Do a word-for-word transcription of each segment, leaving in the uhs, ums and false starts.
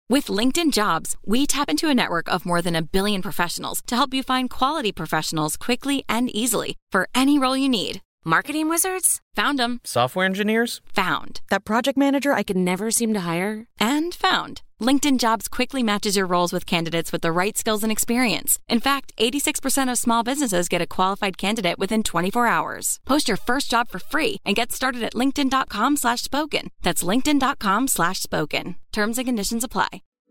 With LinkedIn Jobs, we tap into a network of more than a billion professionals to help you find quality professionals quickly and easily for any role you need. Marketing wizards? Found them. Software engineers? Found. That project manager I could never seem to hire? And found. LinkedIn Jobs quickly matches your roles with candidates with the right skills and experience. In fact, eighty-six percent of small businesses get a qualified candidate within twenty-four hours. Post your first job for free and get started at linkedin.com slash spoken. That's linkedin.com slash spoken. Terms and conditions apply.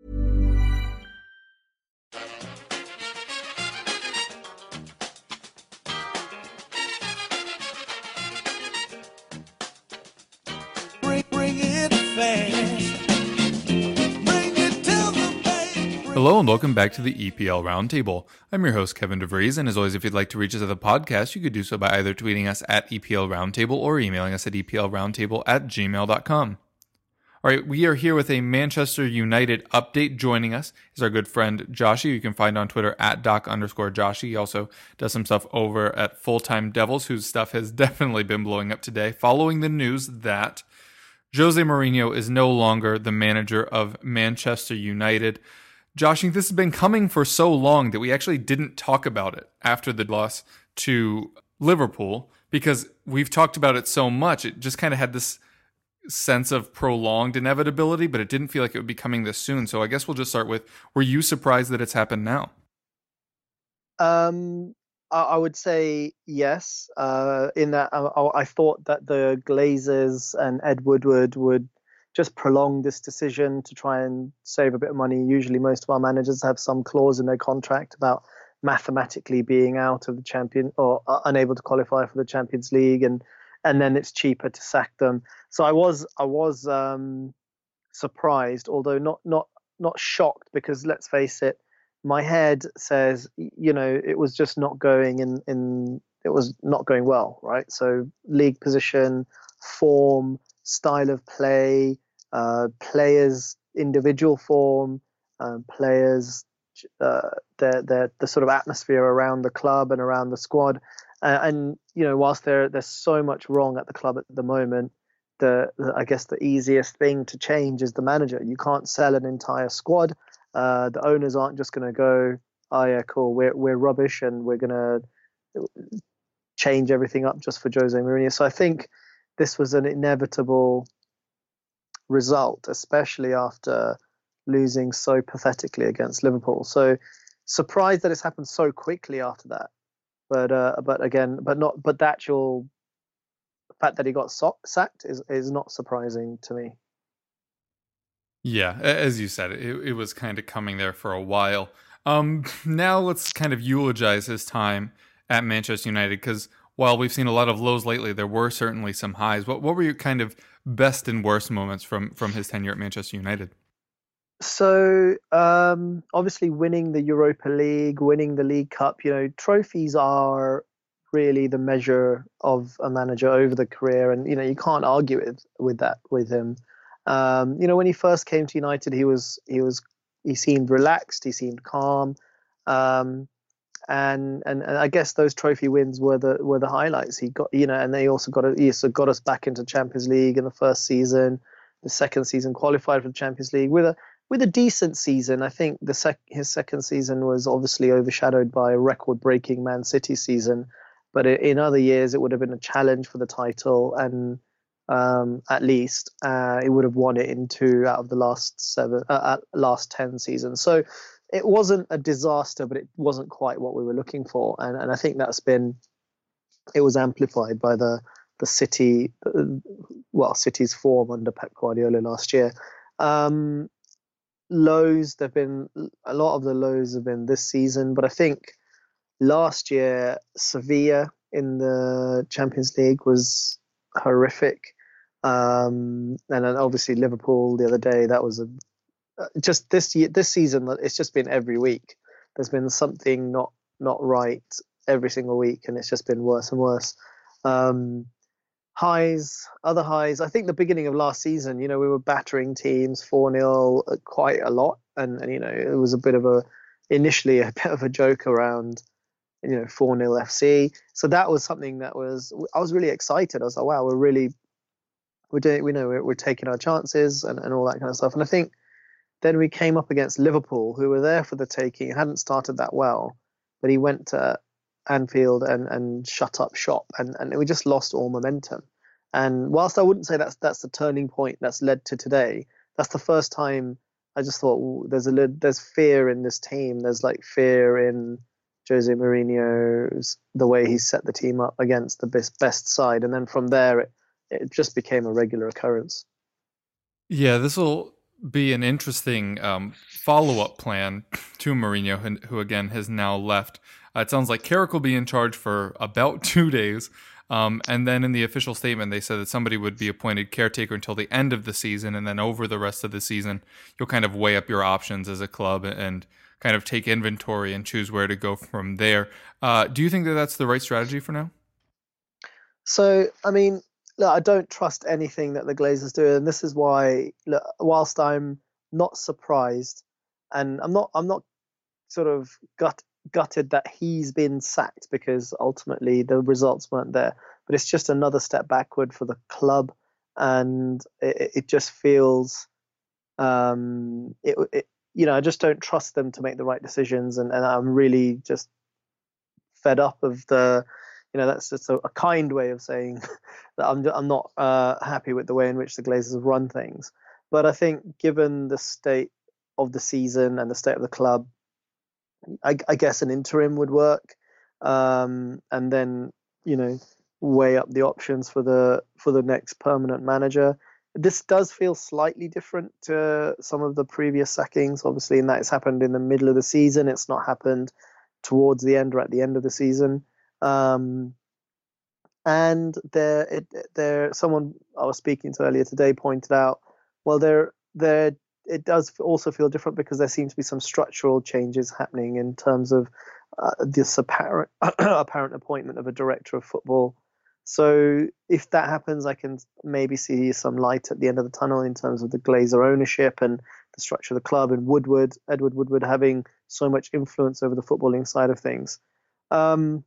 Bring, bring it fast. Bring it to the bank. Hello and welcome back to the E P L Roundtable. I'm your host, Kevin DeVries, and as always, if you'd like to reach us at the podcast, you could do so by either tweeting us at E P L Roundtable or emailing us at eplroundtable at gmail dot com. All right, we are here with a Manchester United update. Joining us is our good friend Joshy, who you can find on Twitter at doc underscore Joshy. He also does some stuff over at Full-Time Devils, whose stuff has definitely been blowing up today, following the news that Jose Mourinho is no longer the manager of Manchester United. Joshy, this has been coming for so long that we actually didn't talk about it after the loss to Liverpool, because we've talked about it so much. It just kind of had this sense of prolonged inevitability, but it didn't feel like it would be coming this soon. So I guess we'll just start with, were you surprised that it's happened now? Um, I, I would say yes. Uh, in that I, I thought that the Glazers and Ed Woodward would just prolong this decision to try and save a bit of money. Usually most of our managers have some clause in their contract about mathematically being out of the champion or uh, unable to qualify for the Champions League, and and then it's cheaper to sack them. So I was I was um, surprised, although not not not shocked, because let's face it, my head says, you know, it was just not going in in it was not going well, right? So league position, form, style of play, uh, players' individual form, uh, players, uh, the the the sort of atmosphere around the club and around the squad. Uh, and, you know, whilst there there's so much wrong at the club at the moment, the, the I guess the easiest thing to change is the manager. You can't sell an entire squad. Uh, the owners aren't just going to go, oh yeah, cool, we're we're rubbish and we're going to change everything up just for Jose Mourinho. So I think this was an inevitable result, especially after losing so pathetically against Liverpool. So surprised that it's happened so quickly after that. But uh, but again, but not but the actual fact that he got so- sacked is, is not surprising to me. Yeah, as you said, it, it was kind of coming there for a while. Um, now let's kind of eulogize his time at Manchester United, because while we've seen a lot of lows lately, there were certainly some highs. What what were your kind of best and worst moments from from his tenure at Manchester United? So um, obviously winning the Europa League, winning the League Cup, you know, trophies are really the measure of a manager over the career. And, you know, you can't argue with, with that with him. Um, you know, when he first came to United, he was he was he seemed relaxed. He seemed calm. Um, and, and and I guess those trophy wins were the were the highlights. He got, you know, and they also got he also got us back into Champions League in the first season. The second season qualified for the Champions League with a With a decent season. I think the sec- his second season was obviously overshadowed by a record-breaking Man City season, but in other years it would have been a challenge for the title, and um, at least uh, it would have won it in two out of the last seven, uh, last ten seasons. So it wasn't a disaster, but it wasn't quite what we were looking for, and and I think that's been it was amplified by the the City, well, City's form under Pep Guardiola last year. Um, Lows, there've been a lot of the lows have been this season, but I think last year Sevilla in the Champions League was horrific, um, and then obviously Liverpool the other day. That was a just this year, this season. It's just been every week. There's been something not not right every single week, and it's just been worse and worse. Um, Highs, other highs. I think the beginning of last season, you know, we were battering teams four nil quite a lot. And, and, you know, it was a bit of a, initially a bit of a joke around, you know, four nil F C. So that was something that was, I was really excited. I was like, wow, we're really, we're doing, we know we're, we're taking our chances and, and all that kind of stuff. And I think then we came up against Liverpool, who were there for the taking, hadn't started that well, but he went to Anfield and, and shut up shop, and, and we just lost all momentum. And whilst I wouldn't say that's that's the turning point that's led to today, that's the first time I just thought, ooh, there's a there's fear in this team. There's like fear in Jose Mourinho's the way he set the team up against the best best side, and then from there it it just became a regular occurrence. Yeah, this will be an interesting um, follow-up plan to Mourinho, who, who again has now left. Uh, it sounds like Carrick will be in charge for about two days. Um, and then in the official statement, they said that somebody would be appointed caretaker until the end of the season. And then over the rest of the season, you'll kind of weigh up your options as a club and kind of take inventory and choose where to go from there. Uh, do you think that that's the right strategy for now? So, I mean, look, I don't trust anything that the Glazers do. And this is why, look, whilst I'm not surprised and I'm not, I'm not sort of gut gutted that he's been sacked, because ultimately the results weren't there, but it's just another step backward for the club, and it, it just feels um it, it you know I just don't trust them to make the right decisions, and, and I'm really just fed up of the you know that's just a, a kind way of saying that I'm I'm not uh happy with the way in which the Glazers have run things. But I think given the state of the season and the state of the club, I, I guess an interim would work, um, and then you know weigh up the options for the for the next permanent manager. This does feel slightly different to some of the previous sackings, obviously, in that it's happened in the middle of the season. It's not happened towards the end or at the end of the season. Um, and there, it, there, someone I was speaking to earlier today pointed out, well, there, there. It does also feel different because there seems to be some structural changes happening in terms of uh, this apparent apparent appointment of a director of football. So if that happens, I can maybe see some light at the end of the tunnel in terms of the Glazer ownership and the structure of the club, and Woodward, Edward Woodward, having so much influence over the footballing side of things. Um,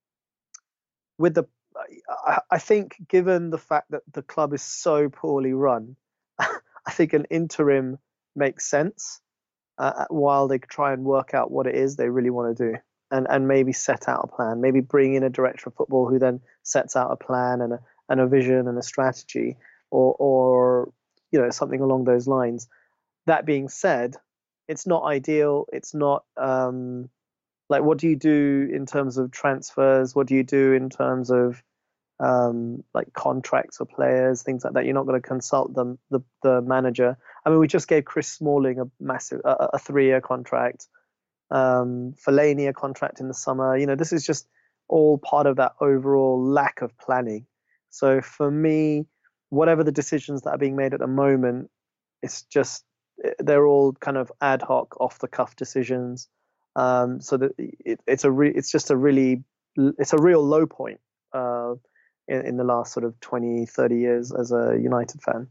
with the, I, I think, given the fact that the club is so poorly run, I think an interim makes sense uh, while they try and work out what it is they really want to do, and and maybe set out a plan, maybe bring in a director of football who then sets out a plan and a and a vision and a strategy, or or you know something along those lines. That being said, it's not ideal. It's not um, like, what do you do in terms of transfers? What do you do in terms of Um, like contracts for players, things like that? You're not going to consult them, the the manager. I mean, we just gave Chris Smalling a massive a, a three-year contract, um, Fellaini a contract in the summer. You know, this is just all part of that overall lack of planning. So for me, whatever the decisions that are being made at the moment, it's just they're all kind of ad hoc, off the cuff decisions. Um, so that it, it's a re- it's just a really it's a real low point. Uh, In, in the last sort of twenty, thirty years as a United fan.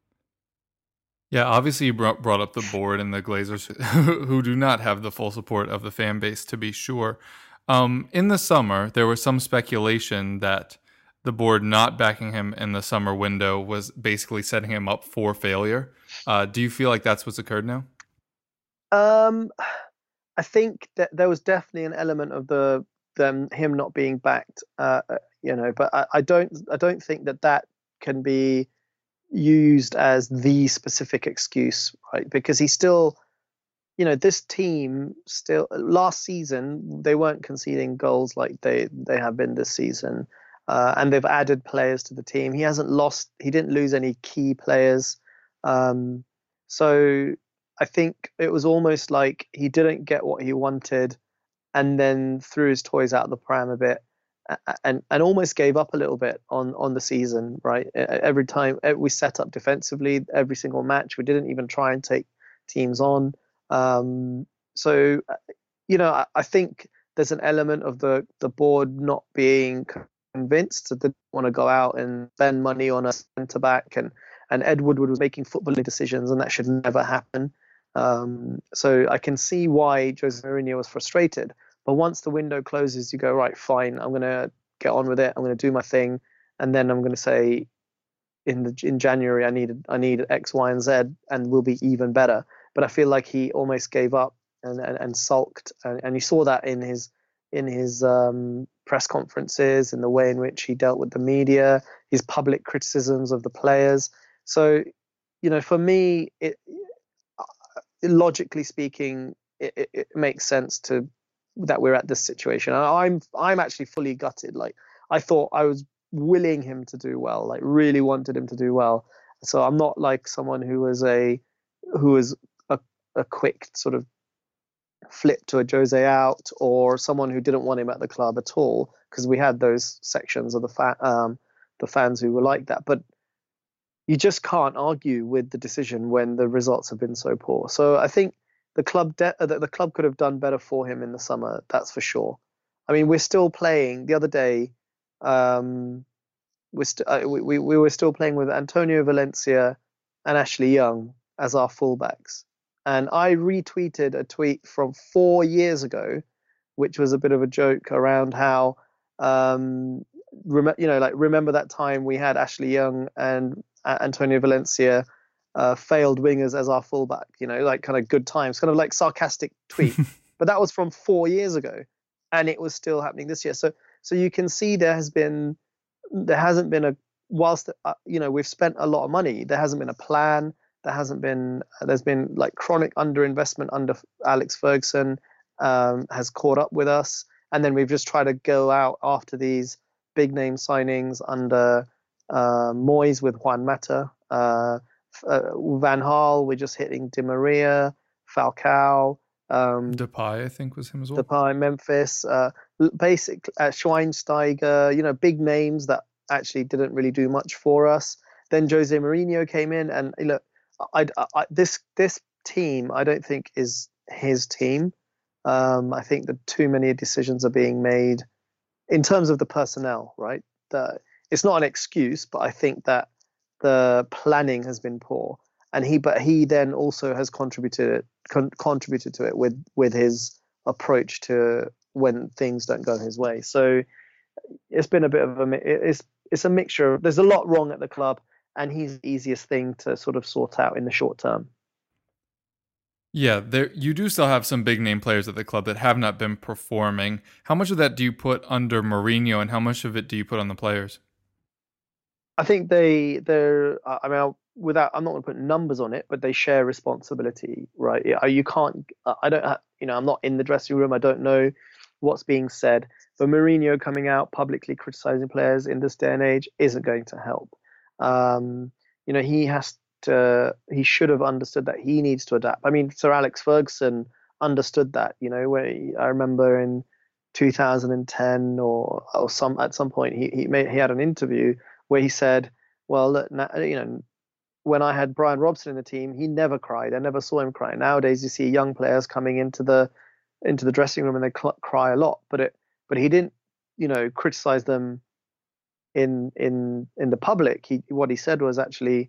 Yeah, obviously you brought, brought up the board and the Glazers, who do not have the full support of the fan base, to be sure. Um, in the summer, there was some speculation that the board not backing him in the summer window was basically setting him up for failure. Uh, do you feel like that's what's occurred now? Um, I think that there was definitely an element of the them him not being backed. Uh, you know, but I, I don't I don't think that that can be used as the specific excuse, right? Because he still, you know, this team still, last season they weren't conceding goals like they they have been this season, uh, and they've added players to the team. He hasn't lost, he didn't lose any key players, um, so I think it was almost like he didn't get what he wanted, and then threw his toys out of the pram a bit. And and almost gave up a little bit on, on the season, right? Every time we set up defensively, every single match, we didn't even try and take teams on. Um, so, you know, I, I think there's an element of the, the board not being convinced, that they want to go out and spend money on a centre back, and and Ed Woodward was making footballing decisions, and that should never happen. Um, so I can see why Jose Mourinho was frustrated. But once the window closes, you go, right, fine, I'm going to get on with it. I'm going to do my thing. And then I'm going to say in the in January, I need I need X, Y, and Z, and we'll be even better. but I feel like he almost gave up and and, and sulked, and, and you saw that in his in his um, press conferences, in the way in which he dealt with the media, his public criticisms of the players. So, you know, for me, it logically speaking, it, it, it makes sense to that we're at this situation. And I'm I'm actually fully gutted. Like, I thought I was willing him to do well, like really wanted him to do well. So I'm not like someone who was a who was a, a quick sort of flip to a Jose out, or someone who didn't want him at the club at all, because we had those sections of the fa- um, the fans who were like that. But you just can't argue with the decision when the results have been so poor. So I think the club de- uh, the club could have done better for him in the summer. That's for sure. I mean, we're still playing. The other day, um, we're st- uh, we, we we were still playing with Antonio Valencia and Ashley Young as our fullbacks. And I retweeted a tweet from four years ago, which was a bit of a joke around how, um, rem- you know, like remember that time we had Ashley Young and uh, Antonio Valencia, uh, failed wingers as our fullback, you know, like kind of good times, kind of like sarcastic tweet. But that was from four years ago, and it was still happening this year. So, so you can see there has been, there hasn't been a, whilst, uh, you know, we've spent a lot of money, there hasn't been a plan. There hasn't been, there's been like chronic underinvestment under Alex Ferguson, um, has caught up with us. And then we've just tried to go out after these big name signings under uh, Moyes with Juan Mata, uh, uh, Van Gaal, we're just hitting Di Maria, Falcao, um, Depay, I think, was him as well. Depay, Memphis, uh, basic uh, Schweinsteiger, you know, big names that actually didn't really do much for us. Then Jose Mourinho came in, and look, I, I, this this team, I don't think is his team. Um, I think that too many decisions are being made in terms of the personnel, right? The, it's not an excuse, but I think that the planning has been poor, and he, but he then also has contributed con, contributed to it with with his approach to when things don't go his way. So it's been a bit of a it's it's a mixture. There's a lot wrong at the club, and he's the easiest thing to sort of sort out in the short term. Yeah, there you do still have some big name players at the club that have not been performing. How much of that do you put under Mourinho, and how much of it do you put on the players? I think they they're. I mean, without I'm not going to put numbers on it, but they share responsibility, right? You can't. I don't. Have, you know, I'm not in the dressing room. I don't know what's being said. But Mourinho coming out publicly criticizing players in this day and age isn't going to help. Um, you know, he has to, he should have understood that he needs to adapt. I mean, Sir Alex Ferguson understood that, you know, where he, I remember in two thousand ten or, or some, at some point he, he made, he had an interview where he said, well, look, you know, when I had Brian Robson in the team, he never cried. I never saw him cry. Nowadays you see young players coming into the, into the dressing room and they cl- cry a lot, but it, but he didn't, you know, criticize them in in in the public. He what he said was actually,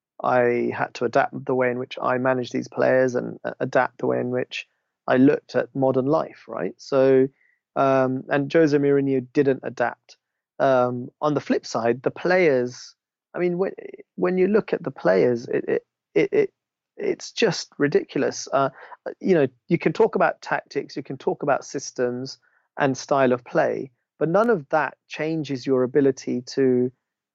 I had to adapt the way in which I manage these players and adapt the way in which I looked at modern life, right? So um and Jose Mourinho didn't adapt. Um on the flip side, the players, I mean, when when you look at the players, it it it, it it's just ridiculous. Uh you know, you can talk about tactics, you can talk about systems and style of play, but none of that changes your ability to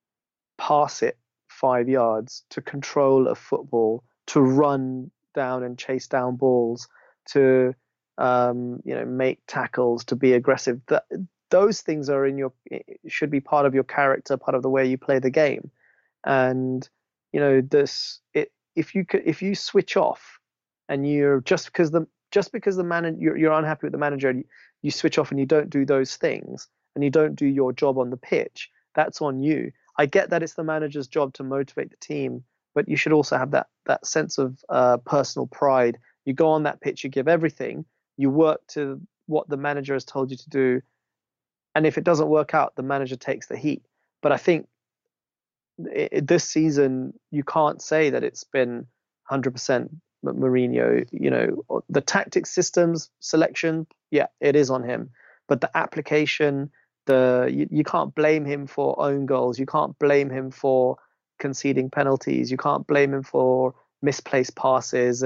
pass it five yards, to control a football, to run down and chase down balls, to um, you know, make tackles, to be aggressive. That, those things are in your, should be part of your character, part of the way you play the game. And you know, this it if you could if you switch off and you're just because the just because the manager you're, you're unhappy with the manager, and you, you switch off and you don't do those things and you don't do your job on the pitch, that's on you. I get that it's the manager's job to motivate the team, but you should also have that that sense of uh, personal pride. You go on that pitch, you give everything, you work to what the manager has told you to do, and if it doesn't work out, the manager takes the heat. But I think it, this season, you can't say that it's been one hundred percent Mourinho. You know, the tactics, systems, selection, yeah, it is on him. But the application, the you, you can't blame him for own goals. You can't blame him for conceding penalties. You can't blame him for misplaced passes and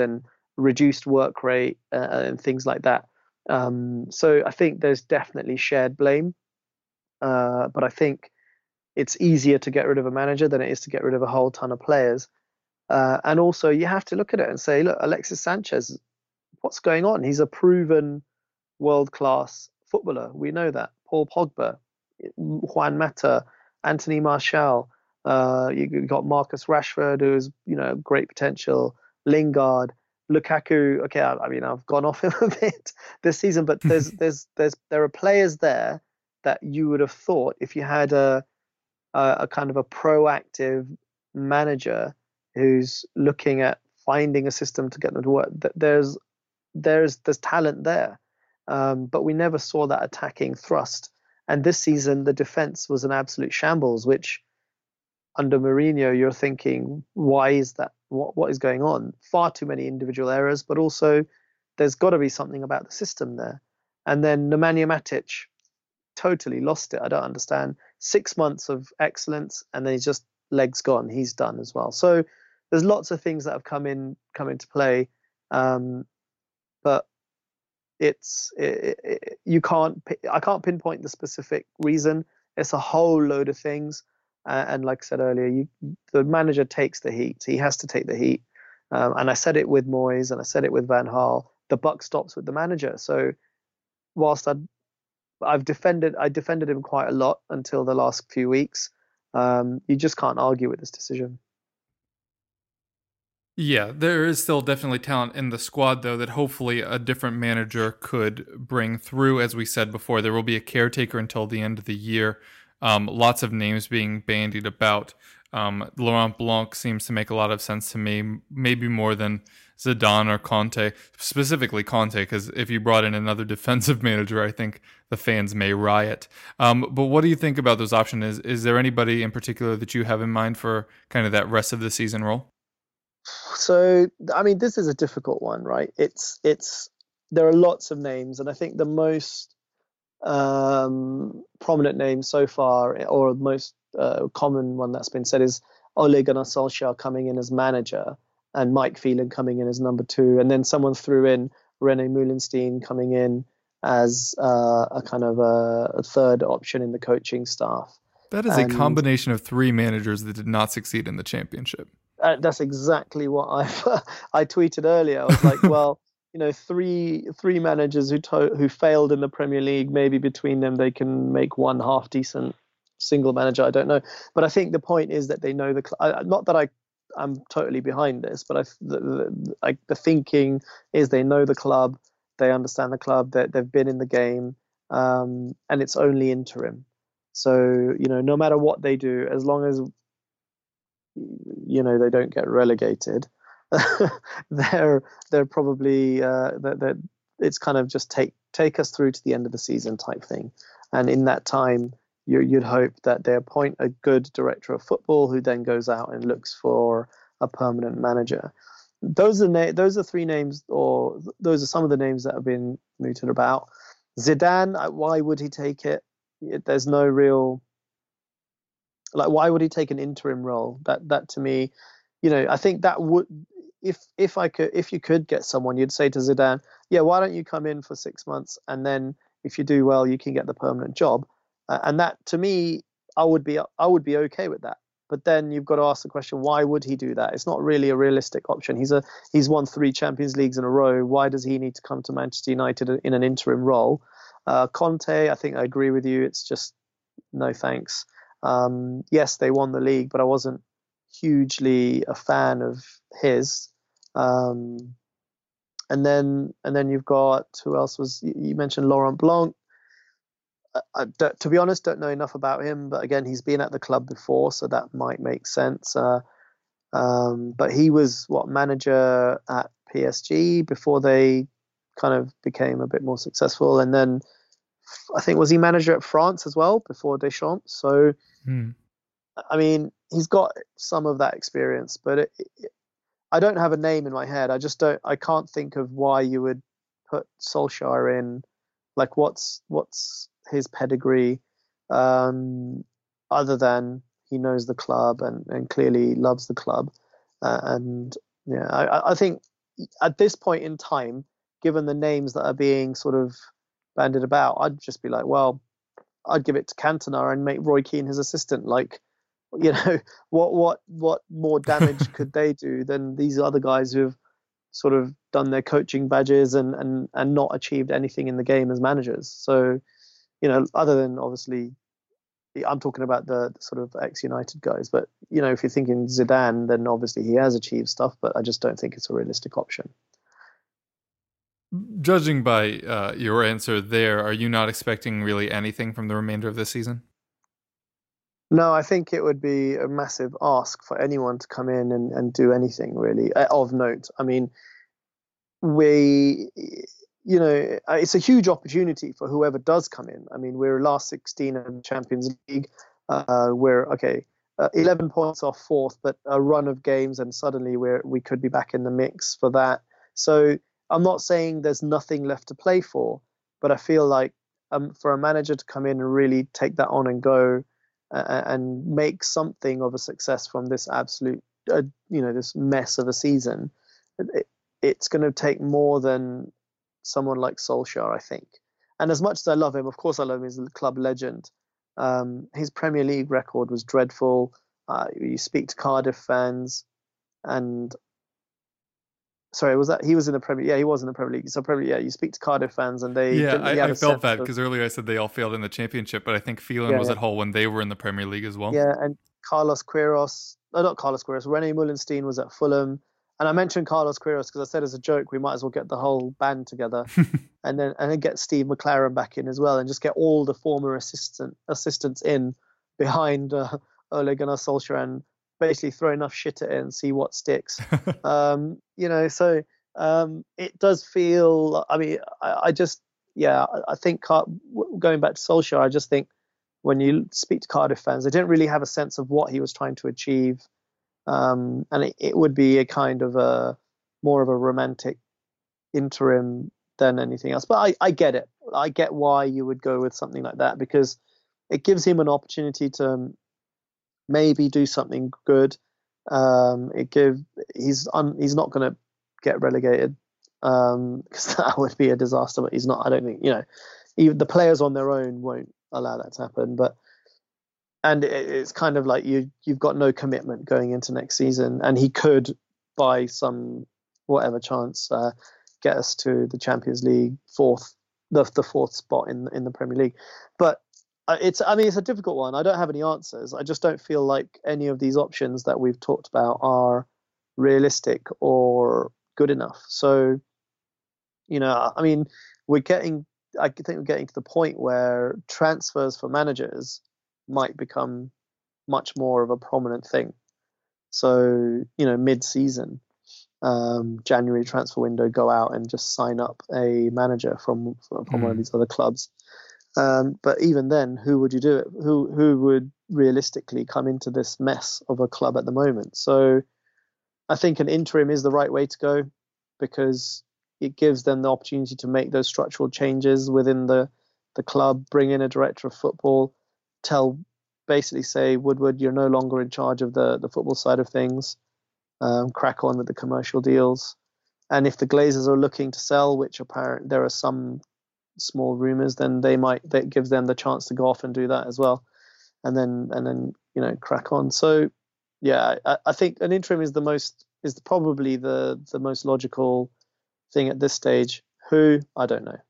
reduced work rate uh, and things like that. Um, so I think there's definitely shared blame, uh, but I think it's easier to get rid of a manager than it is to get rid of a whole ton of players. Uh, and also, you have to look at it and say, look, Alexis Sanchez, what's going on? He's a proven world-class footballer. We know that. Paul Pogba, Juan Mata, Anthony Martial. Uh, you got Marcus Rashford, who is, you know, great potential. Lingard, Lukaku. Okay, I, I mean, I've gone off him a bit this season, but there's there's there's there are players there that you would have thought, if you had a a, a kind of a proactive manager who's looking at finding a system to get them to work, that there's there's there's talent there, um, but we never saw that attacking thrust. And this season, the defense was an absolute shambles, which under Mourinho, you're thinking, why is that? What what is going on? Far too many individual errors, but also there's got to be something about the system there. And then Nemanja Matic totally lost it. I don't understand. Six months of excellence, and then he's just legs gone. He's done as well. So there's lots of things that have come in come into play, um, but it's it, it, you can't I can't pinpoint the specific reason. It's a whole load of things. Uh, and like I said earlier, you, the manager takes the heat. He has to take the heat. Um, and I said it with Moyes, and I said it with Van Gaal. The buck stops with the manager. So whilst I'd, I've defended, I defended him quite a lot until the last few weeks. Um, you just can't argue with this decision. Yeah, there is still definitely talent in the squad, though, that hopefully a different manager could bring through. As we said before, there will be a caretaker until the end of the year. Um, lots of names being bandied about. Um, Laurent Blanc seems to make a lot of sense to me, maybe more than Zidane or Conte, specifically Conte, because if you brought in another defensive manager, I think the fans may riot. Um, but what do you think about those options? Is, is there anybody in particular that you have in mind for kind of that rest of the season role? So, I mean, this is a difficult one, right? It's, it's, there are lots of names, and I think the most um, prominent name so far, or most uh, common one that's been said, is Ole Gunnar Solskjaer coming in as manager and Mike Phelan coming in as number two. And then someone threw in Rene Meulenstein coming in as uh, a kind of a, a third option in the coaching staff. That is and, a combination of three managers that did not succeed in the championship. Uh, that's exactly what I I tweeted earlier. I was like, well, you know, three three managers who to- who failed in the Premier League. Maybe between them they can make one half decent single manager. I don't know, but I think the point is that they know the. Cl- not that I I'm totally behind this, but I the, the, I, the thinking is they know the club, they understand the club, that they've been in the game, um, and it's only interim. So you know, no matter what they do, as long as you know they don't get relegated, they're they're probably uh, that that it's kind of just take take us through to the end of the season type thing, and in that time you, you'd hope that they appoint a good director of football who then goes out and looks for a permanent manager. Those are na- those are three names, or those are some of the names that have been mooted about. Zidane, why would he take it? There's no real. Like, why would he take an interim role? That that to me, you know, I think that would, if if I could, if you could get someone, you'd say to Zidane, yeah, why don't you come in for six months and then if you do well, you can get the permanent job. Uh, and that to me, I would be I would be okay with that. But then you've got to ask the question, why would he do that? It's not really a realistic option. He's a he's won three Champions Leagues in a row. Why does he need to come to Manchester United in an interim role? Uh, Conte, I think I agree with you. It's just no thanks. Um, yes, they won the league, but I wasn't hugely a fan of his. Um, and then, and then you've got, who else was, you mentioned Laurent Blanc. I, I, to be honest, don't know enough about him, but again, he's been at the club before, so that might make sense. Uh, um, but he was what, manager at P S G before they kind of became a bit more successful. And then I think, was he manager at France as well before Deschamps? So, hmm. I mean, he's got some of that experience, but it, it, I don't have a name in my head. I just don't, I can't think of why you would put Solskjaer in. Like, what's, what's his pedigree, um, other than he knows the club and, and clearly loves the club. Uh, and yeah, I, I think at this point in time, given the names that are being sort of bandied about, I'd just be like, well, I'd give it to Cantona and make Roy Keane his assistant. Like, you know, what what what more damage could they do than these other guys who've sort of done their coaching badges and and and not achieved anything in the game as managers? So, you know, other than obviously, I'm talking about the, the sort of ex-United guys, but you know, if you're thinking Zidane, then obviously he has achieved stuff, but I just don't think it's a realistic option. Judging by uh, your answer there, are you not expecting really anything from the remainder of this season? No, I think it would be a massive ask for anyone to come in and, and do anything really of note. I mean, we, you know, it's a huge opportunity for whoever does come in. I mean, we're last sixteen in the Champions League. Uh, we're, okay, uh, eleven points off fourth, but a run of games and suddenly we're, we could be back in the mix for that. So I'm not saying there's nothing left to play for, but I feel like um, for a manager to come in and really take that on and go uh, and make something of a success from this absolute, uh, you know, this mess of a season, it, it's going to take more than someone like Solskjaer, I think. And as much as I love him, of course I love him as a club legend, um, his Premier League record was dreadful. Uh, you speak to Cardiff fans and Sorry, was that he was in the Premier? Yeah, he was in the Premier League. So Premier, yeah, you speak to Cardiff fans, and they yeah, really I, I felt bad because earlier I said they all failed in the Championship, but I think Phelan yeah, was yeah. at Hull when they were in the Premier League as well. Yeah, and Carlos Queiroz, no, not Carlos Queiroz, René Mullenstein was at Fulham, and I mentioned Carlos Queiroz because I said as a joke we might as well get the whole band together, and then and then get Steve McLaren back in as well, and just get all the former assistant assistants in behind uh, Ole Gunnar Solskjaer and basically throw enough shit at it and see what sticks. um, you know, so um, it does feel, I mean, I, I just, yeah, I, I think Car- going back to Solskjaer, I just think when you speak to Cardiff fans, they didn't really have a sense of what he was trying to achieve. Um, and it, it would be a kind of a, more of a romantic interim than anything else. But I, I get it. I get why you would go with something like that because it gives him an opportunity to maybe do something good. Um, it give he's un, he's not going to get relegated because um, that would be a disaster. But he's not. I don't think you know. Even the players on their own won't allow that to happen. But and it, it's kind of like you you've got no commitment going into next season, and he could by some whatever chance uh, get us to the Champions League fourth, the the fourth spot in in the Premier League, but. It's, I mean, it's a difficult one. I don't have any answers. I just don't feel like any of these options that we've talked about are realistic or good enough. So, you know, I mean, we're getting, I think we're getting to the point where transfers for managers might become much more of a prominent thing. So, you know, mid-season, um, January transfer window, go out and just sign up a manager from, from mm. one of these other clubs. Um, but even then, who would you do it? Who who would realistically come into this mess of a club at the moment? So I think an interim is the right way to go because it gives them the opportunity to make those structural changes within the, the club, bring in a director of football, tell, basically say, Woodward, you're no longer in charge of the, the football side of things, um, crack on with the commercial deals. And if the Glazers are looking to sell, which apparently there are some small rumors, then they might that gives them the chance to go off and do that as well, and then and then you know crack on. So yeah, I, I think an interim is the most is probably the the most logical thing at this stage. Who I don't know.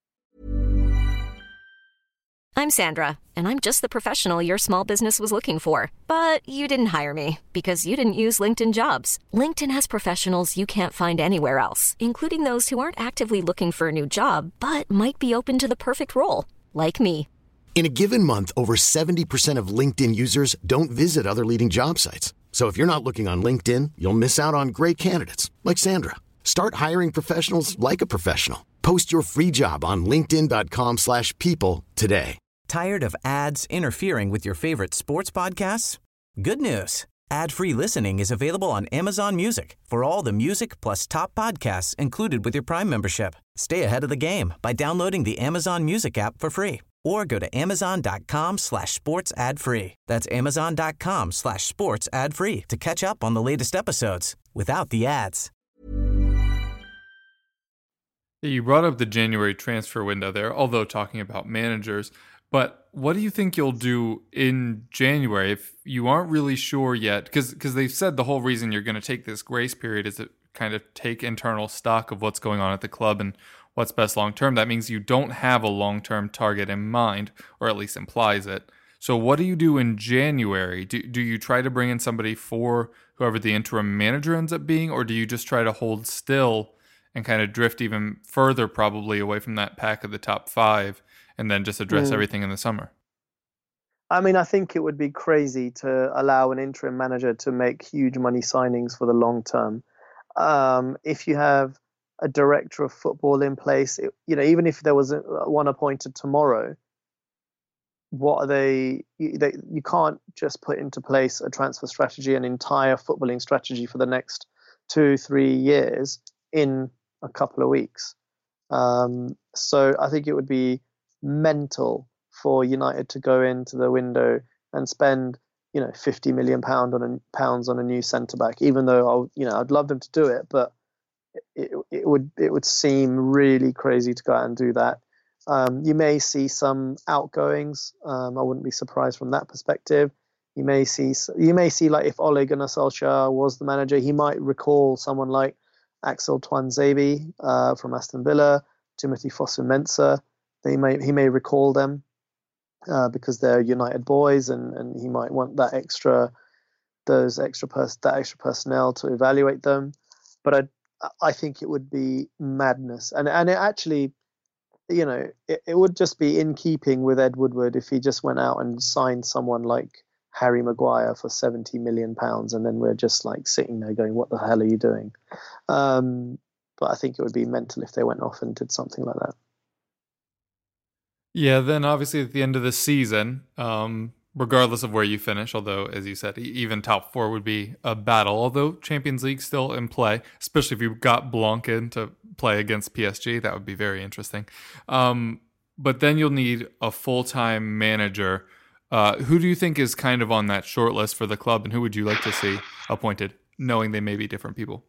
I'm Sandra, and I'm just the professional your small business was looking for, but you didn't hire me because you didn't use LinkedIn Jobs. LinkedIn has professionals you can't find anywhere else, including those who aren't actively looking for a new job, but might be open to the perfect role, like me. In a given month, over seventy percent of LinkedIn users don't visit other leading job sites. So if you're not looking on LinkedIn, you'll miss out on great candidates, like Sandra. Start hiring professionals like a professional. Post your free job on linkedin dot com slash people today. Tired of ads interfering with your favorite sports podcasts? Good news. Ad-free listening is available on Amazon Music for all the music plus top podcasts included with your Prime membership. Stay ahead of the game by downloading the Amazon Music app for free or go to amazon dot com slash sports ad free. That's amazon dot com slash sports ad free to catch up on the latest episodes without the ads. You brought up the January transfer window there, although talking about managers. But what do you think you'll do in January if you aren't really sure yet? Because because they've said the whole reason you're going to take this grace period is to kind of take internal stock of what's going on at the club and what's best long term. That means you don't have a long term target in mind, or at least implies it. So what do you do in January? Do do you try to bring in somebody for whoever the interim manager ends up being, or do you just try to hold still and kind of drift even further probably away from that pack of the top five and then just address mm. everything in the summer? I mean, I think it would be crazy to allow an interim manager to make huge money signings for the long term. Um, if you have a director of football in place, it, you know, even if there was a, one appointed tomorrow, what are they, you, they? You can't just put into place a transfer strategy, an entire footballing strategy for the next two, three years in a couple of weeks. Um, so I think it would be mental for United to go into the window and spend, you know, fifty million pound on a, pounds on a new centre back. Even though I'll, you know, I'd love them to do it, but it, it would it would seem really crazy to go out and do that. Um, you may see some outgoings. Um, I wouldn't be surprised from that perspective. You may see you may see like if Ole Gunnar Solskjaer was the manager, he might recall someone like Axel Tuanzebe uh, from Aston Villa, Timothy Fosu-Mensah. They may he may recall them uh, because they're United boys, and, and he might want that extra those extra pers- that extra personnel to evaluate them. But I I think it would be madness, and and it actually, you know, it, it would just be in keeping with Ed Woodward if he just went out and signed someone like Harry Maguire for seventy million pounds, and then we're just like sitting there going, what the hell are you doing? Um, but I think it would be mental if they went off and did something like that. Yeah, then obviously at the end of the season, um, regardless of where you finish, although, as you said, even top four would be a battle, although Champions League still in play, especially if you got Blanc in to play against P S G, that would be very interesting. Um, but then you'll need a full-time manager. Uh, who do you think is kind of on that short list for the club, and who would you like to see appointed, knowing they may be different people?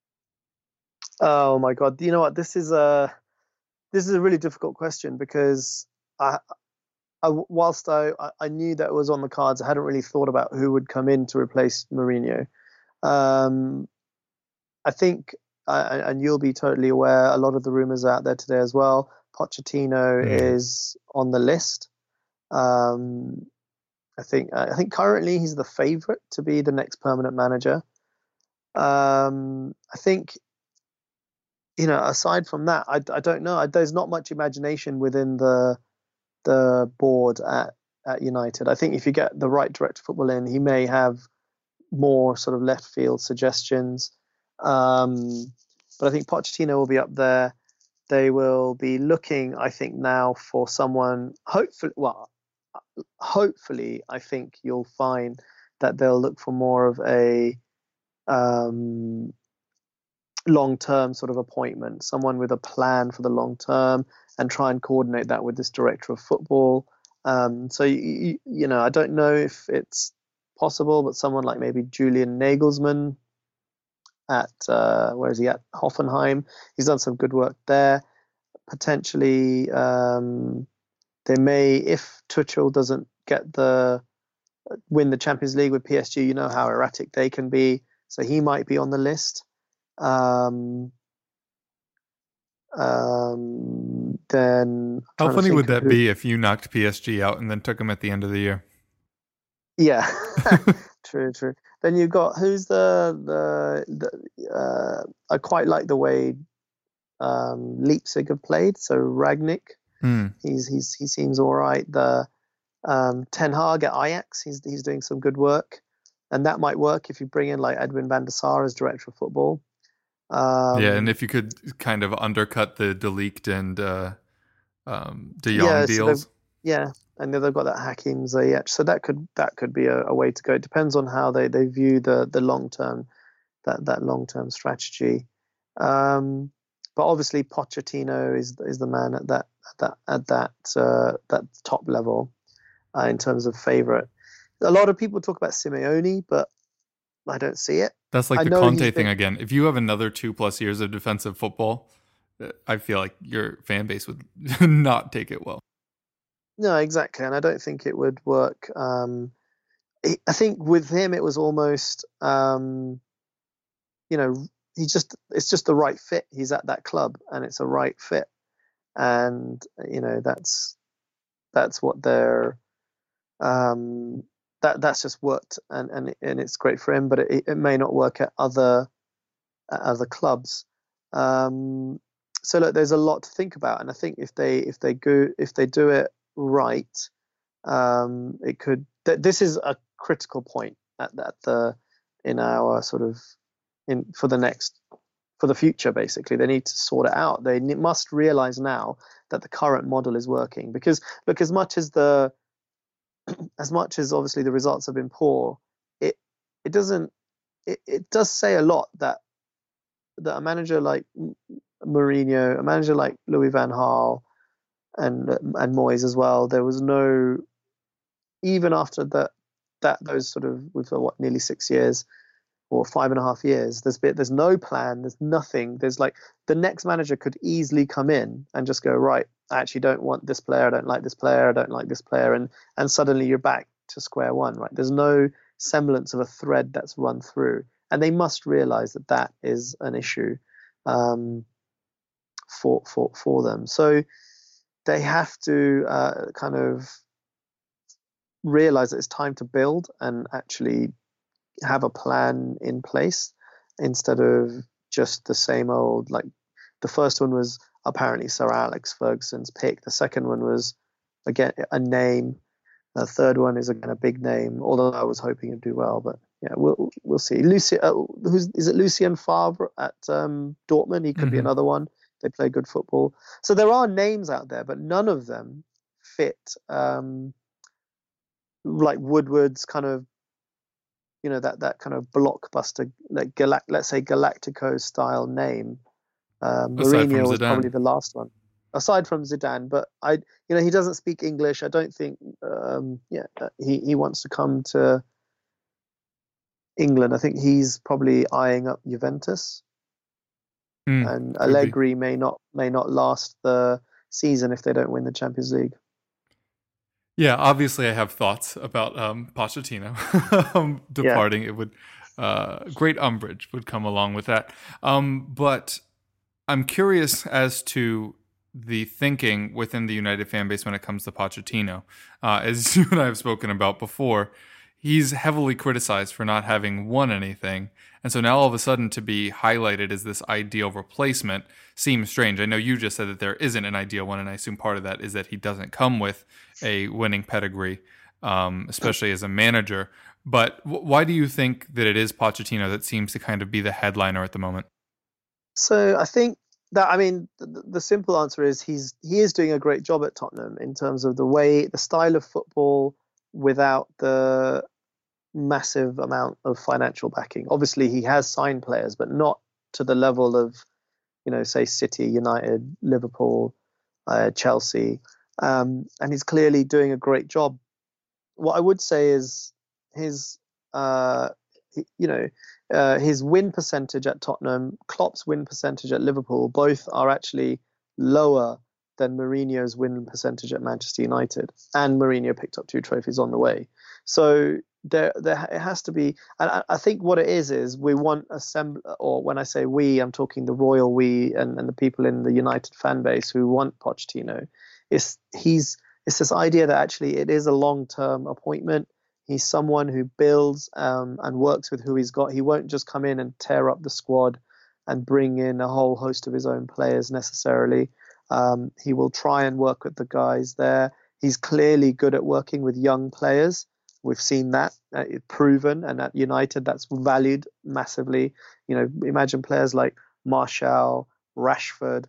Oh my God! You know what? This is a this is a really difficult question because I, I whilst I I knew that it was on the cards, I hadn't really thought about who would come in to replace Mourinho. Um, I think, uh, and you'll be totally aware, a lot of the rumors are out there today as well. Pochettino mm. is on the list. Um, I think I think currently he's the favourite to be the next permanent manager. Um, I think, you know, aside from that, I, I don't know. I, there's not much imagination within the the board at, at United. I think if you get the right director of football in, he may have more sort of left field suggestions. Um, but I think Pochettino will be up there. They will be looking, I think, now for someone, hopefully, well, hopefully, I think you'll find that they'll look for more of a um, long-term sort of appointment, someone with a plan for the long term, and try and coordinate that with this director of football. Um, so, you, you know, I don't know if it's possible, but someone like maybe Julian Nagelsmann at, uh, where is he at? Hoffenheim. He's done some good work there. Potentially, um, they may, if Tuchel doesn't get the, win the Champions League with P S G, you know how erratic they can be. So he might be on the list. Um, um, then how funny would that who, be if you knocked P S G out and then took them at the end of the year? Yeah, true, true. Then you've got who's the the, the uh, I quite like the way um, Leipzig have played. So Ragnick, mm. he's he's he seems all right. The um, Ten Hag at Ajax, he's he's doing some good work, and that might work if you bring in like Edwin van der Sar as director of football. Um, yeah, and if you could kind of undercut the De Ligt and uh, um, De Jong yeah, deals, so yeah, and then they've got that Hakim Ziyech, so that could that could be a, a way to go. It depends on how they, they view the the long term that that long term strategy. Um, but obviously, Pochettino is is the man at that at that at that uh, that top level uh, in terms of favorite. A lot of people talk about Simeone, but I don't see it. That's like I the know Conte he's thing been- again. If you have another two plus years of defensive football, I feel like your fan base would not take it well. No, exactly, and I don't think it would work. Um, I think with him, it was almost, um, you know, he just it's just the right fit. He's at that club, and it's a right fit, and you know that's that's what they're um, that that's just worked, and and and it's great for him. But it, it may not work at other at other clubs. Um, so look, there's a lot to think about, and I think if they if they go if they do it right, um, it could. Th- this is a critical point at, at the in our sort of in for the next for the future. Basically, they need to sort it out. They ne- must realize now that the current model is working, because look, as much as the as much as obviously the results have been poor, it it doesn't it, it does say a lot that that a manager like Mourinho, a manager like Louis van Gaal, and and Moyes as well, there was no, even after that that those sort of with what nearly six years or five and a half years, there's been, there's no plan, there's nothing. There's like the next manager could easily come in and just go, right, I actually don't want this player, I don't like this player, I don't like this player, and and suddenly you're back to square one, right? There's no semblance of a thread that's run through, and they must realize that that is an issue um, for for for them. So they have to uh, kind of realize that it's time to build and actually have a plan in place instead of just the same old, like the first one was apparently Sir Alex Ferguson's pick. The second one was, again, a name. The third one is, again, a big name, although I was hoping he'd do well, but yeah, we'll we'll see. Lucy, uh, who's, is it Lucien Favre at um, Dortmund? He could mm-hmm. be another one. They play good football. So there are names out there, but none of them fit um, like Woodward's kind of, you know, that, that kind of blockbuster, like Galact- let's say Galactico style name. Uh, Mourinho was probably the last one, aside from Zidane. But I, you know, he doesn't speak English. I don't think, um, yeah, he, he wants to come to England. I think he's probably eyeing up Juventus, mm, and Allegri be. may not may not last the season if they don't win the Champions League. Yeah, obviously I have thoughts about um, Pochettino departing. Yeah. It would uh, great umbrage would come along with that. Um, but I'm curious as to the thinking within the United fan base when it comes to Pochettino. Uh, as you and I have spoken about before, he's heavily criticized for not having won anything. And so now all of a sudden to be highlighted as this ideal replacement seems strange. I know you just said that there isn't an ideal one, and I assume part of that is that he doesn't come with a winning pedigree, um, especially as a manager. But w- why do you think that it is Pochettino that seems to kind of be the headliner at the moment? So I think that, I mean, the, the simple answer is he's he is doing a great job at Tottenham in terms of the way, the style of football without the massive amount of financial backing. Obviously, he has signed players, but not to the level of, you know, say City, United, Liverpool, uh, Chelsea. Um, and he's clearly doing a great job. What I would say is his, uh, you know, uh, his win percentage at Tottenham, Klopp's win percentage at Liverpool, both are actually lower than Mourinho's win percentage at Manchester United. And Mourinho picked up two trophies on the way. So there, there it has to be. And I, I think what it is is we want a sem- or when I say we, I'm talking the royal we and, and the people in the United fan base who want Pochettino. It's he's it's this idea that actually it is a long-term appointment. He's someone who builds um, and works with who he's got. He won't just come in and tear up the squad and bring in a whole host of his own players necessarily. Um, he will try and work with the guys there. He's clearly good at working with young players. We've seen that uh, proven, and at United that's valued massively. You know, imagine players like Martial, Rashford,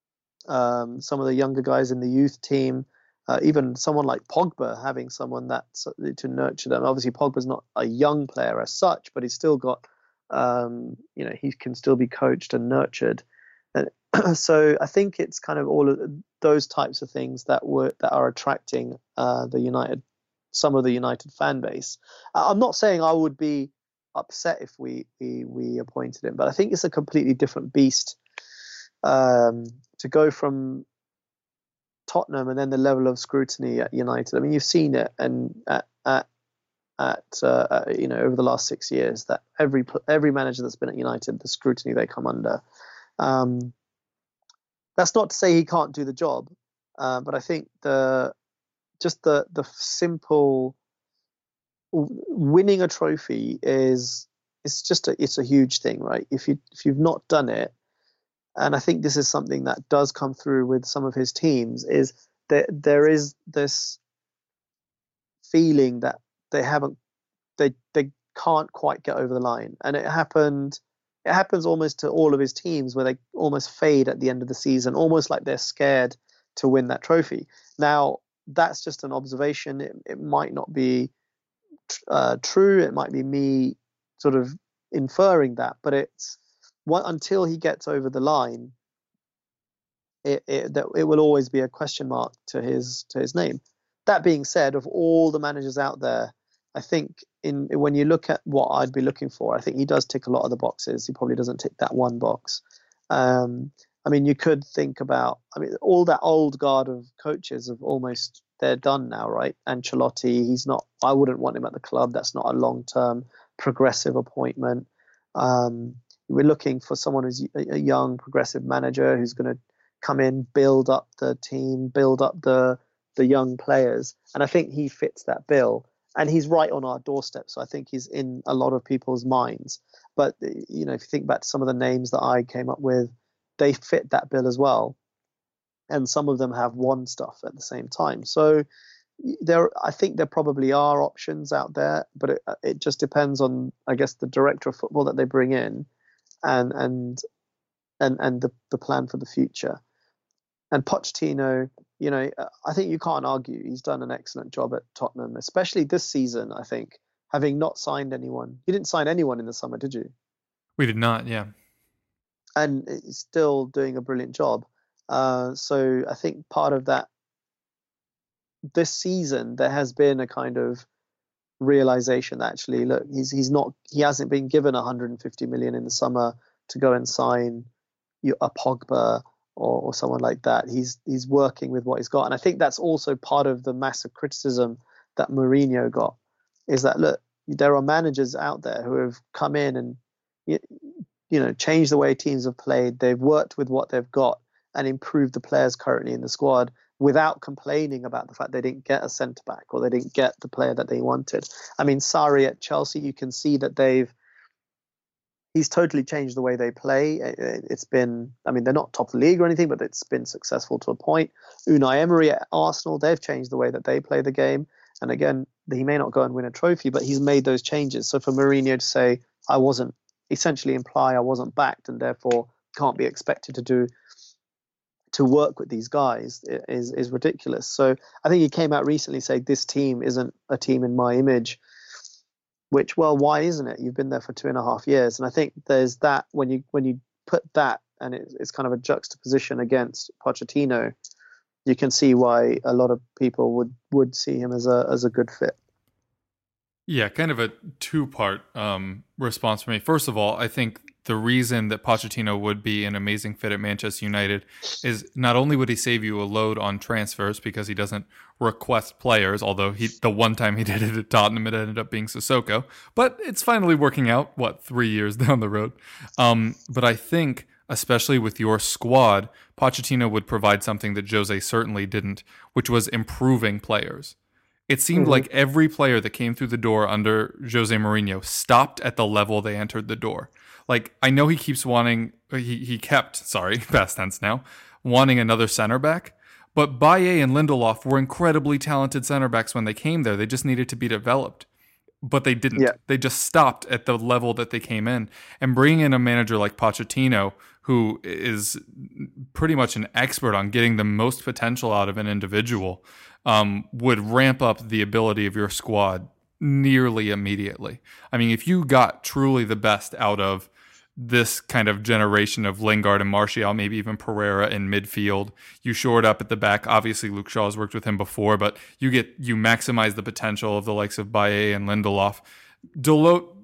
um, some of the younger guys in the youth team, uh, even someone like Pogba, having someone that's to nurture them. Obviously, Pogba's not a young player as such, but he's still got, um, you know, he can still be coached and nurtured. And so I think it's kind of all of those types of things that were that are attracting uh, the United. Some of the United fan base. I'm not saying I would be upset if we we, we appointed him, but I think it's a completely different beast um, to go from Tottenham and then the level of scrutiny at United. I mean, you've seen it, and at at, at uh, you know over the last six years that every every manager that's been at United, the scrutiny they come under. Um, that's not to say he can't do the job, uh, but I think the just the the simple winning a trophy is it's just a it's a huge thing, right? If you if you've not done it, and I think this is something that does come through with some of his teams, is that there is this feeling that they haven't they they can't quite get over the line, and it happened. It happens almost to all of his teams where they almost fade at the end of the season, almost like they're scared to win that trophy. Now, that's just an observation. It, it might not be uh, true. It might be me sort of inferring that, but it's what, until he gets over the line, it, it, that it will always be a question mark to his to his name. That being said, of all the managers out there, I think in when you look at what I'd be looking for, I think he does tick a lot of the boxes. He probably doesn't tick that one box. Um, I mean, you could think about, I mean, all that old guard of coaches have almost, they're done now, right? Ancelotti, he's not, I wouldn't want him at the club. That's not a long-term progressive appointment. Um, we're looking for someone who's a young progressive manager who's going to come in, build up the team, build up the the young players. And I think he fits that bill. And he's right on our doorstep. So I think he's in a lot of people's minds. But, you know, if you think back to some of the names that I came up with, they fit that bill as well. And some of them have won stuff at the same time. So there, I think there probably are options out there, but it, it just depends on, I guess, the director of football that they bring in and and and, and the, the plan for the future. And Pochettino, you know, I think you can't argue. He's done an excellent job at Tottenham, especially this season, I think, having not signed anyone. You didn't sign anyone in the summer, did you? We did not, yeah. And he's still doing a brilliant job. Uh, so I think part of that, this season, there has been a kind of realization that actually, look, he's he's not, he hasn't been given one hundred fifty million in the summer to go and sign a Pogba or, or someone like that. He's he's working with what he's got. And I think that's also part of the massive criticism that Mourinho got, is that, look, there are managers out there who have come in and, you, you know, changed the way teams have played. They've worked with what they've got and improved the players currently in the squad without complaining about the fact they didn't get a centre-back or they didn't get the player that they wanted. I mean, Sarri at Chelsea, you can see that they've He's totally changed the way they play. It's been, I mean, they're not top of the league or anything, but it's been successful to a point. Unai Emery at Arsenal, they've changed the way that they play the game. And again, he may not go and win a trophy, but he's made those changes. So for Mourinho to say, I wasn't, essentially imply I wasn't backed and therefore can't be expected to do, to work with these guys is, is ridiculous. So I think he came out recently saying this team isn't a team in my image. Which, well, why isn't it? You've been there for two and a half years. And I think there's that when you when you put that and it, it's kind of a juxtaposition against Pochettino, you can see why a lot of people would, would see him as a as a good fit. Yeah, kind of a two-part um, response for me. First of all, I think the reason that Pochettino would be an amazing fit at Manchester United is not only would he save you a load on transfers because he doesn't request players, although he the one time he did it at Tottenham, it ended up being Sissoko, but it's finally working out, what, three years down the road. Um, but I think, especially with your squad, Pochettino would provide something that Jose certainly didn't, which was improving players. It seemed mm-hmm. like every player that came through the door under Jose Mourinho stopped at the level they entered the door. Like, I know he keeps wanting, he, he kept, sorry, past tense now, wanting another center back, but Baye and Lindelof were incredibly talented center backs when they came there. They just needed to be developed, but they didn't. Yeah. They just stopped at the level that they came in. And bringing in a manager like Pochettino, who is pretty much an expert on getting the most potential out of an individual, um, would ramp up the ability of your squad nearly immediately. I mean, if you got truly the best out of this kind of generation of Lingard and Martial, maybe even Pereira in midfield, you shored up at the back. Obviously, Luke Shaw has worked with him before, but you get you maximize the potential of the likes of Baye and Lindelof. Dalot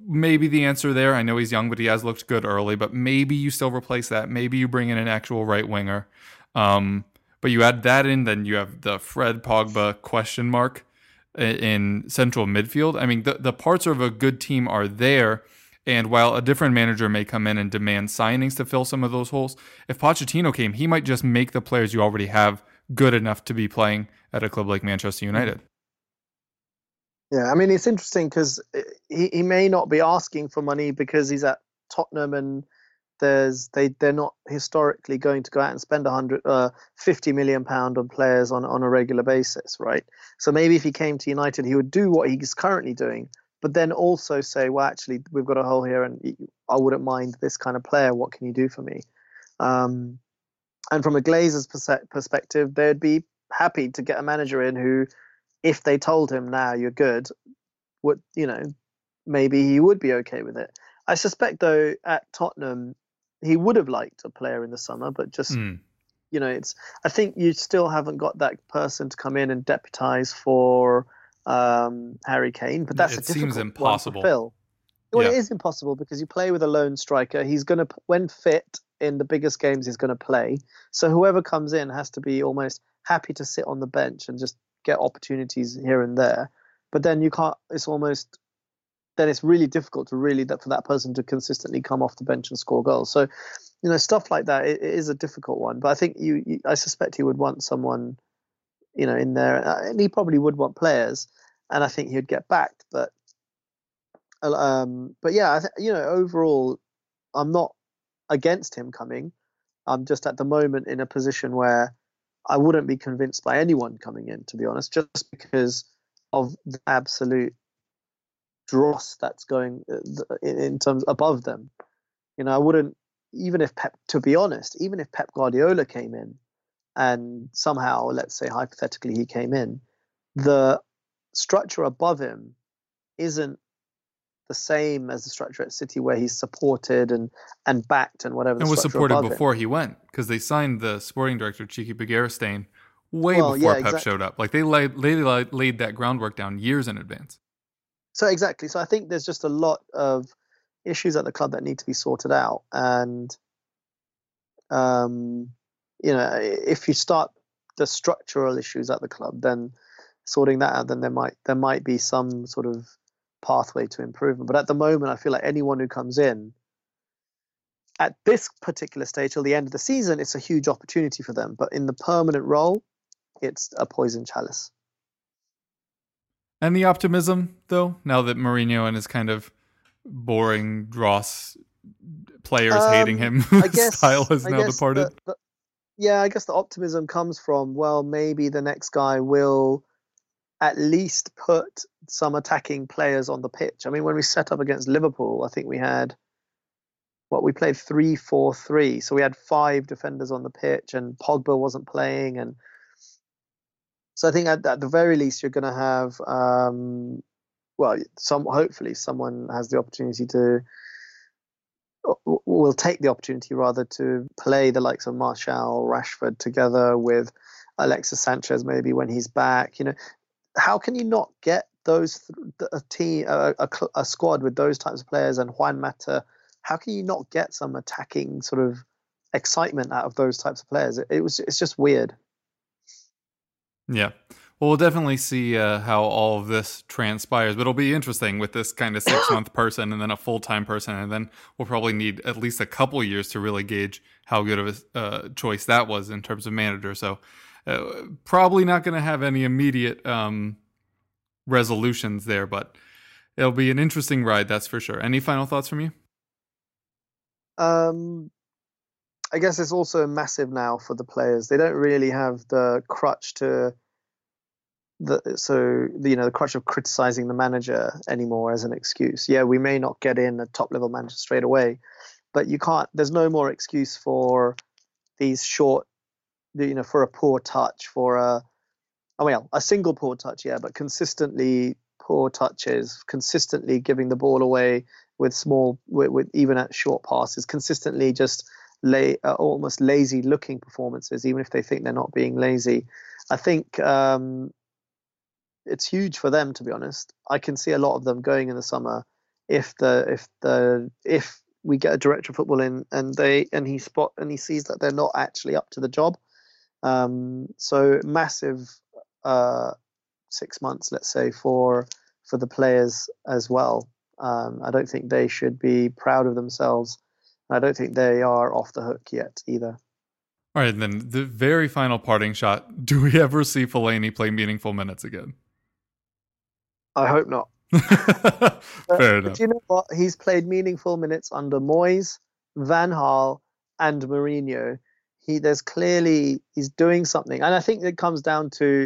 maybe the answer there, I know he's young, but he has looked good early, but maybe you still replace that. Maybe you bring in an actual right winger. Um, but you add that in, then you have the Fred Pogba question mark in central midfield. I mean, the, the parts of a good team are there. And while a different manager may come in and demand signings to fill some of those holes, if Pochettino came, he might just make the players you already have good enough to be playing at a club like Manchester United. Yeah, I mean, it's interesting because he, he may not be asking for money because he's at Tottenham and there's they they're not historically going to go out and spend a hundred uh, fifty million pound on players on on a regular basis, right? So maybe if he came to United, he would do what he's currently doing, but then also say, well, actually, we've got a hole here, and I wouldn't mind this kind of player. What can you do for me? Um, and from a Glazers pers- perspective, they'd be happy to get a manager in who, if they told him, now you're good, would, you know, maybe he would be okay with it. I suspect, though, at Tottenham, he would have liked a player in the summer, but just, mm. you know, it's, I think you still haven't got that person to come in and deputise for um, Harry Kane, but that's it a difficult seems impossible. one to fill. Well, yeah. It is impossible because you play with a lone striker. He's going to, when fit in the biggest games, he's going to play. So whoever comes in has to be almost happy to sit on the bench and just get opportunities here and there. But then you can't, it's almost, then it's really difficult to really, that for that person to consistently come off the bench and score goals. So, you know, stuff like that, it, it is a difficult one. But I think you, you, I suspect he would want someone, you know, in there, and he probably would want players, and I think he'd get backed. But, um, but yeah, I th- you know, overall, I'm not against him coming. I'm just at the moment in a position where I wouldn't be convinced by anyone coming in, to be honest, just because of the absolute dross that's going in, in terms above them. You know, I wouldn't, even if Pep, to be honest, even if Pep Guardiola came in and somehow, let's say hypothetically he came in, the structure above him isn't the same as the structure at City, where he's supported and and backed and whatever. And was supported before him. He went, because they signed the sporting director Cheeky Begiristain way well, before yeah, Pep exactly. showed up. Like they laid, they laid that groundwork down years in advance. So exactly. So I think there's just a lot of issues at the club that need to be sorted out, and um, you know, if you start the structural issues at the club, then sorting that out, then there might there might be some sort of pathway to improvement. But at the moment, I feel like anyone who comes in at this particular stage till the end of the season, it's a huge opportunity for them. But in the permanent role, it's a poison chalice. And the optimism, though, now that Mourinho and his kind of boring dross players um, hating him I guess, style has I now guess departed. The, the, yeah, I guess the optimism comes from, well, maybe the next guy will at least put some attacking players on the pitch. I mean, when we set up against Liverpool, I think we had, what, we played three four three. So we had five defenders on the pitch and Pogba wasn't playing. And so I think at, at the very least, you're going to have, um, well, some hopefully someone has the opportunity to, will take the opportunity rather to play the likes of Martial, Rashford together with Alexis Sanchez maybe when he's back. You know, how can you not get those a team, a, a, a squad with those types of players and Juan Mata? How can you not get some attacking sort of excitement out of those types of players? It, it was, it's just weird. Yeah. Well, we'll definitely see uh, how all of this transpires, but it'll be interesting with this kind of six-month person and then a full-time person, and then we'll probably need at least a couple years to really gauge how good of a uh, choice that was in terms of manager. So uh, probably not going to have any immediate um, resolutions there, but it'll be an interesting ride, that's for sure. Any final thoughts from you? Um, I guess it's also massive now for the players. They don't really have the crutch to... The, so you know the crutch of criticizing the manager anymore as an excuse. Yeah, we may not get in a top level manager straight away, but you can't. There's no more excuse for these short, you know, for a poor touch, for a, oh well, a single poor touch, yeah, but consistently poor touches, consistently giving the ball away with small, with, with even at short passes, consistently just lay uh, almost lazy looking performances, even if they think they're not being lazy. I think. Um, It's huge for them, to be honest. I can see a lot of them going in the summer if the if the if we get a director of football in and they and he spot and he sees that they're not actually up to the job. Um, so massive uh, six months, let's say, for for the players as well. Um, I don't think they should be proud of themselves. I don't think they are off the hook yet either. All right, then the very final parting shot. Do we ever see Fellaini play meaningful minutes again? I hope not. Fair enough. But you know what? He's played meaningful minutes under Moyes, Van Gaal, and Mourinho. He there's clearly he's doing something, and I think it comes down to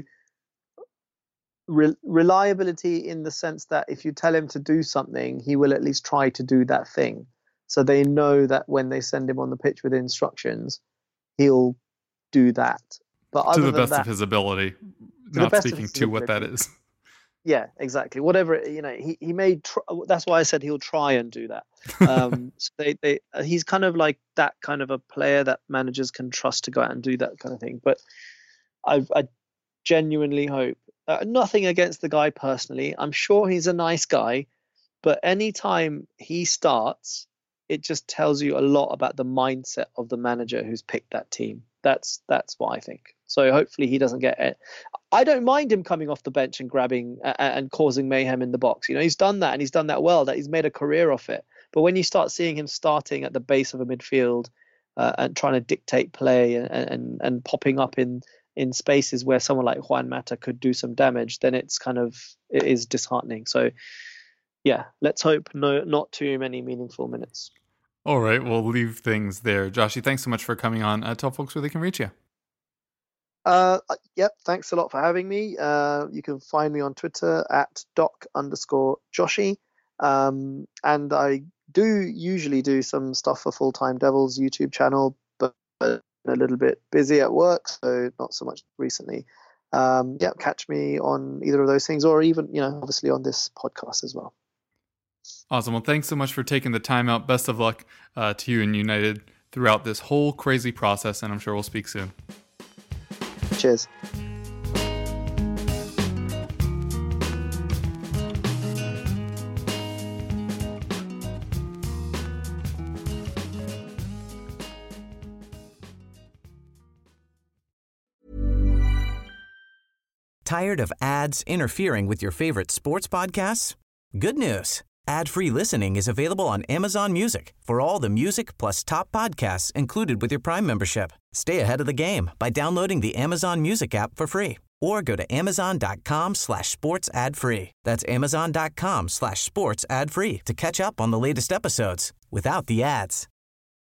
re- reliability in the sense that if you tell him to do something, he will at least try to do that thing. So they know that when they send him on the pitch with instructions, he'll do that. But to other the than best that, of his ability, the not best of speaking his to what that ability. is. Yeah, exactly. Whatever, you know, he, he may, tr- that's why I said he'll try and do that. Um, so they, they, uh, he's kind of like that kind of a player that managers can trust to go out and do that kind of thing. But I, I genuinely hope, uh, nothing against the guy personally. I'm sure he's a nice guy, but anytime he starts, it just tells you a lot about the mindset of the manager who's picked that team. That's that's what I think. So hopefully he doesn't get it. I don't mind him coming off the bench and grabbing uh, and causing mayhem in the box. You know, he's done that and he's done that well. That he's made a career off it. But when you start seeing him starting at the base of a midfield uh, and trying to dictate play and, and and popping up in in spaces where someone like Juan Mata could do some damage, then it's kind of it is disheartening. So yeah, let's hope no not too many meaningful minutes. All right, we'll leave things there. Joshy, thanks so much for coming on. Uh, tell folks where they can reach you. Uh, yep, thanks a lot for having me. Uh, you can find me on Twitter at doc underscore Joshy. Um, and I do usually do some stuff for Full Time Devils YouTube channel, but a little bit busy at work, so not so much recently. Um, yeah, catch me on either of those things, or even, you know, obviously on this podcast as well. Awesome. Well, thanks so much for taking the time out. Best of luck uh, to you and United throughout this whole crazy process, and I'm sure we'll speak soon. Cheers. Tired of ads interfering with your favorite sports podcasts? Good news. Ad-free listening is available on Amazon Music for all the music plus top podcasts included with your Prime membership. Stay ahead of the game by downloading the Amazon Music app for free or go to amazon.com slash sports ad free. That's amazon.com slash sports ad free to catch up on the latest episodes without the ads.